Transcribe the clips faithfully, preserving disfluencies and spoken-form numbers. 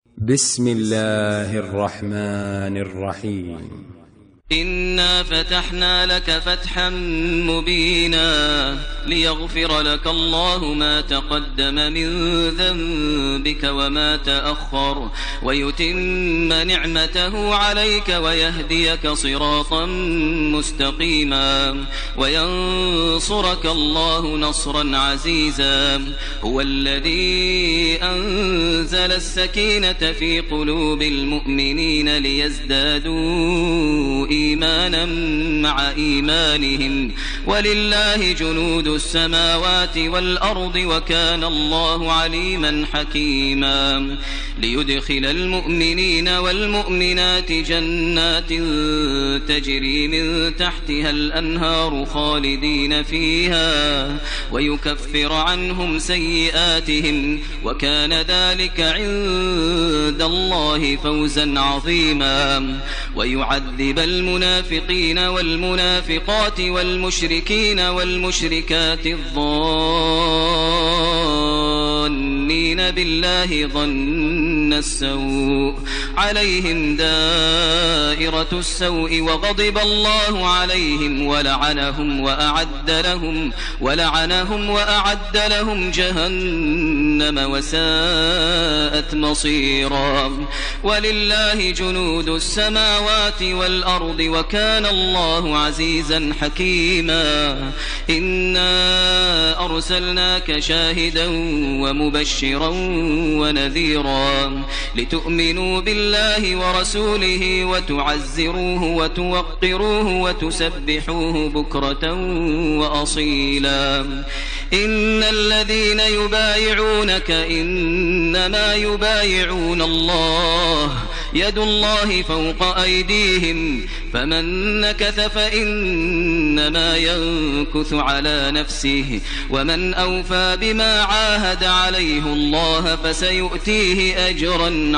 بسم الله الرحمن الرحيم. إنا فتحنا لك فتحا مبينا ليغفر لك الله ما تقدم من ذنبك وما تأخر ويتم نعمته عليك ويهديك صراطا مستقيما وينصرك الله نصرا عزيزا. هو الذي أنزل السكينة في قلوب المؤمنين ليزدادوا إيمانا مع إيمانهم ولله جنود السماوات والأرض وكان الله عليما حكيما. ليدخل المؤمنين والمؤمنات جنات تجري من تحتها الأنهار خالدين فيها ويكفر عنهم سيئاتهم وكان ذلك عند الله فوزا عظيما. ويعذب المنافقين والمنافقات والمشركين والمشركات الظانين بالله ظن السوء عليهم دائرة السوء وغضب الله عليهم ولعنهم وأعد لهم ولعنهم وأعد لهم جهنم وساءت مصيرا. ولله جنود السماوات والأرض وكان الله عزيزا حكيما. إنا أرسلناك شاهدا ومبشرا ونذيرا لتؤمنوا بالله ورسوله وتعزروه وتوقروه وتسبحوه بكرة وأصيلا. إن الذين يبايعونك إنما يبايعون الله يد الله فوق أيديهم فمن نكث فإنما ينكث على نفسه ومن أوفى بما عاهد عليه الله فسيؤتيه أجرا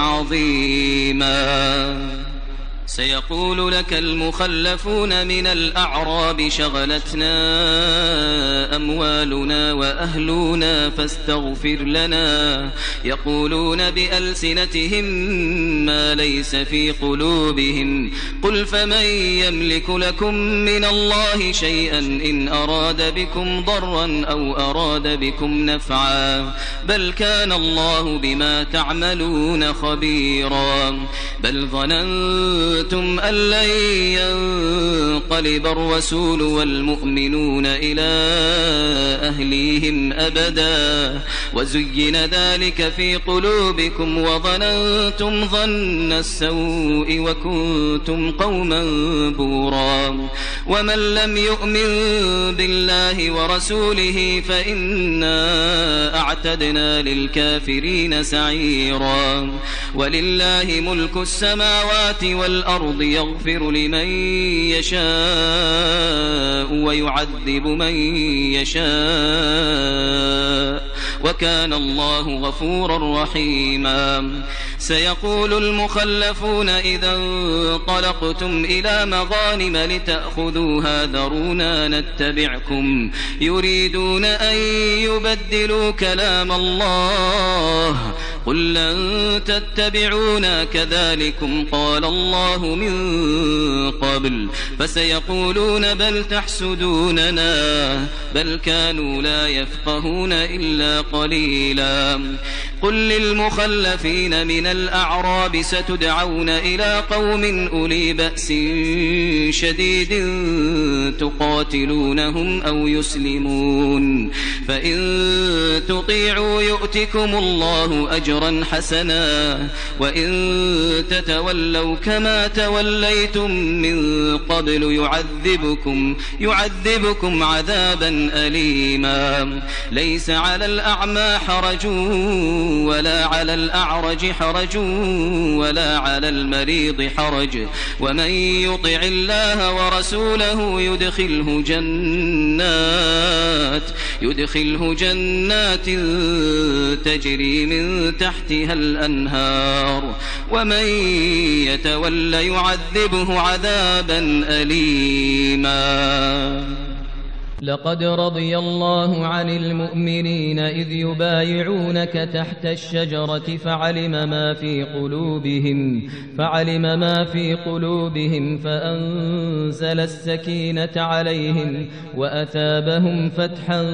عظيما. سيقول لك المخلفون من الأعراب شغلتنا أموالنا وأهلنا فاستغفر لنا يقولون بألسنتهم ما ليس في قلوبهم قل فمن يملك لكم من الله شيئا إن أراد بكم ضرا أو أراد بكم نفعا بل كان الله بما تعملون خبيرا. بل ظننتم أن لن ينقلب الرسول والمؤمنون إلى أهليهم أبدا وزين ذلك في قلوبكم وظننتم ظن السوء وكنتم قوما بورا. ومن لم يؤمن بالله ورسوله فإنا أعتدنا للكافرين سعيرا. ولله ملك السماوات والأرض يغفر لمن يشاء ويعذب من يشاء وكان الله غفورا رحيما. سيقول المخلفون إذا انطلقتم إلى مغانم لتأخذوها ذرونا نتبعكم يريدون أن يبدلوا كلام الله قل لن تتبعونا كذلكم قال الله من قبل فسيقولون بل تحسدوننا بل كانوا لا يفقهون إلا قليلا. قل للمخلفين من الأعراب ستدعون إلى قوم أولي بأس شديد تقاتلونهم أو يسلمون فإن تطيعوا يؤتكم الله أجرا حسنا وإن تتولوا كما توليتم من قبل يعذبكم يعذبكم عذابا أليما. ليس على الأعمى حرج ولا على الأعرج حرج ولا على المريض حرج ومن يطع الله ورسوله يدخله جنات يدخله جنات تجري من تحتها الأنهار ومن يتول يعذبه عذابا أليما. لقد رضي الله عن المؤمنين إذ يبايعونك تحت الشجرة فعلم ما في قلوبهم فعلم ما في قلوبهم فأنزل السكينة عليهم وأثابهم فتحا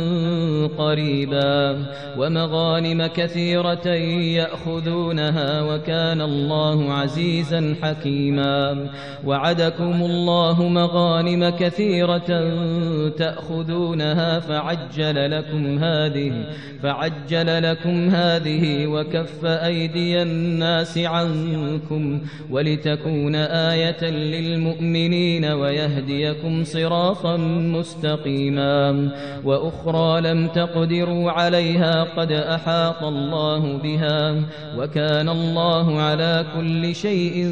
قريبا ومغانم كثيرة يأخذونها وكان الله عزيزا حكيما. وعدكم الله مغانم كثيرة تأخذونها فعجل لكم هذه فعجل لكم هذه وكف أيدي الناس عنكم ولتكون آية للمؤمنين ويهديكم صراطا مستقيما. وأخرى لم تقدروا عليها قد أحاط الله بها وكان الله على كل شيء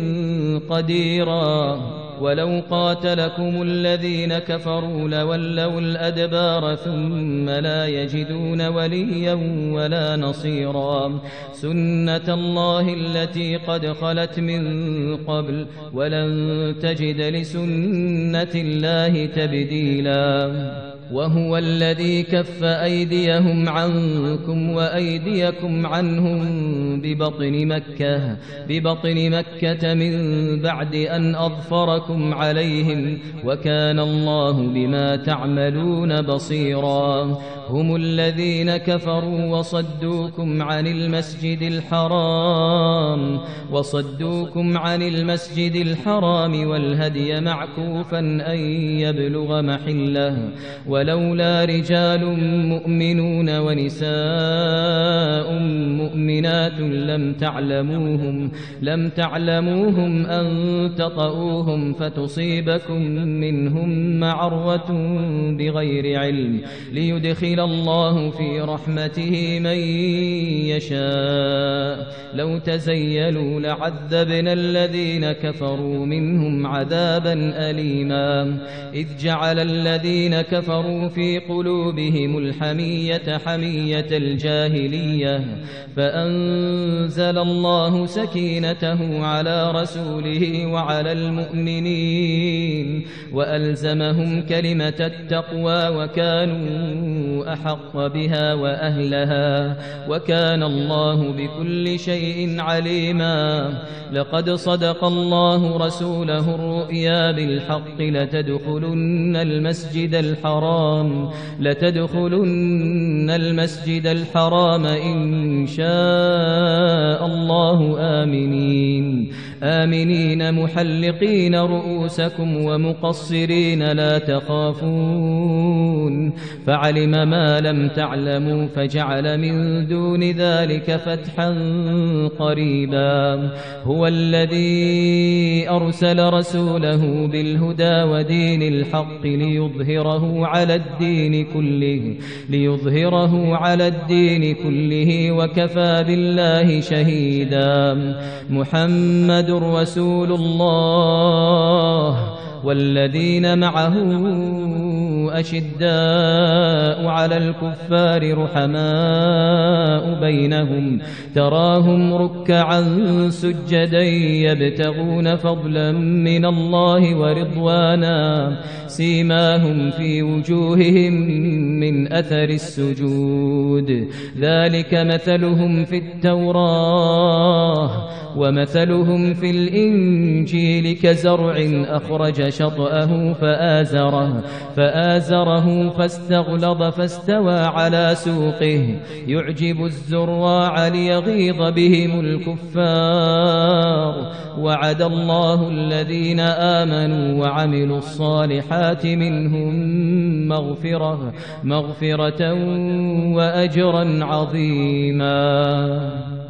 قديرا. ولو قاتلكم الذين كفروا لولوا الأدبار ثم لا يجدون وليا ولا نصيرا. سنة الله التي قد خلت من قبل ولن تجد لسنة الله تبديلا. وهو الذي كف أيديهم عنكم وأيديكم عنهم ببطن مكة ببطن مكة من بعد أن أظفركم عليهم وكان الله بما تعملون بصيرا. هم الذين كفروا وصدوكم عن المسجد الحرام وصدوكم عن المسجد الحرام والهدي معكوفا أن يبلغ محله ولولا رجال مؤمنون ونساء مؤمنات لم تعلموهم لم تعلموهم أن تطؤوهم فتصيبكم منهم معرة بغير علم ليدخل الله في رحمته من يشاء. لو تزيلوا لعذبنا الذين كفروا منهم عذابا أليما. إذ جعل الذين كفروا في قلوبهم الحمية حمية الجاهلية فأنزل الله سكينته على رسوله وعلى المؤمنين وألزمهم كلمة التقوى وكانوا أحق بها وأهلها وكان الله بكل شيء عليما. لقد صدق الله رسوله الرؤيا بالحق لتدخلن المسجد الحرام لتدخلن المسجد الحرام إن شاء الله آمنين آمنين محلقين رؤوسكم ومقصرين لا تخافون فعلم ما لم تعلموا فجعل من دون ذلك فتحا قريبا. هو الذي أرسل رسوله بالهدى ودين الحق ليظهره على الدين كله ليظهره على الدين كله وكفى بالله شهيدا. محمد رسول الله والذين معه أشداء على الكفار رحماء بينهم تراهم ركعا سجدا يبتغون فضلا من الله ورضوانا سيماهم في وجوههم من أثر السجود ذلك مثلهم في التوراة ومثلهم في الإنجيل كزرع أخرج شطأه فآزره, فآزره فاستغلظ فاستوى على سوقه يعجب الزراع ليغيظ بهم الكفار. وعد الله الذين آمنوا وعملوا الصالحات منهم مغفرة, مغفرة وأجرا عظيما.